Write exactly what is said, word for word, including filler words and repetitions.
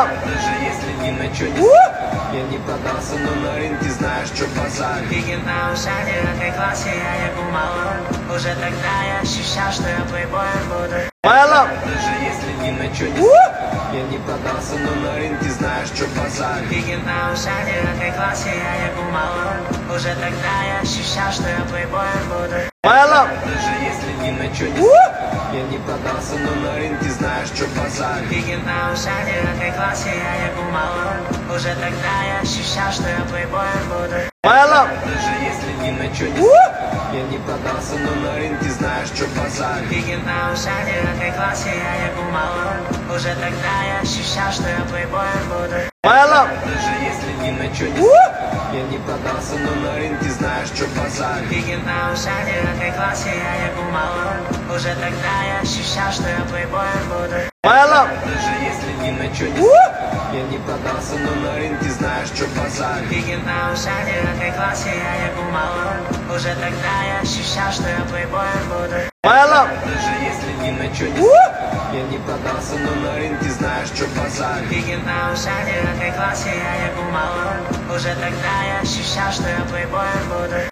Понял? Даже если ни на чё не я не продался, но на рынке знаешь, что базар. Фигин на ушане, а ты классе, я ебу мало. Уже тогда я ощущал, что я плейбоем буду. Понял? Даже если ни на чё не я не продался, но на рынке знаешь, что базар. Фигин на ушане, а ты классе, я ебу мало. Уже тогда я ощущал, что я плейбоем буду. Понял? Даже если ни на чё не я не продался, но на рынке знаешь, что базар. Фигин на ушане, а ты классе, я ебу мало. Уже тогда я ощущал, что я плейбоем буду. Понял? Даже если ни на чё не я не продался, но на рынке знаешь, что базар. Фигин на ушане, а ты классе, я ебу мало. Уже тогда я ощущал, что я плейбоем буду. Понял? Даже если ни на чё не я не продался, но на рынке знаешь, что базар. Фигин на ушане, а ты классе, я ебу мало. Уже тогда я ощущал, что я плейбоем буду. Понял? Даже если ни на чё не я не продался, но на рынке знаешь, что базар. Фигин на ушане, а ты классе, я ебу мало. Уже тогда я ощущал, что я плейбоем буду. Понял? Даже если ни на чё не я не продался, но на рынке знаешь, что базар. Фигин на ушане, а ты классе, я ебу мало. Уже тогда я ощущал, что я плейбоем буду.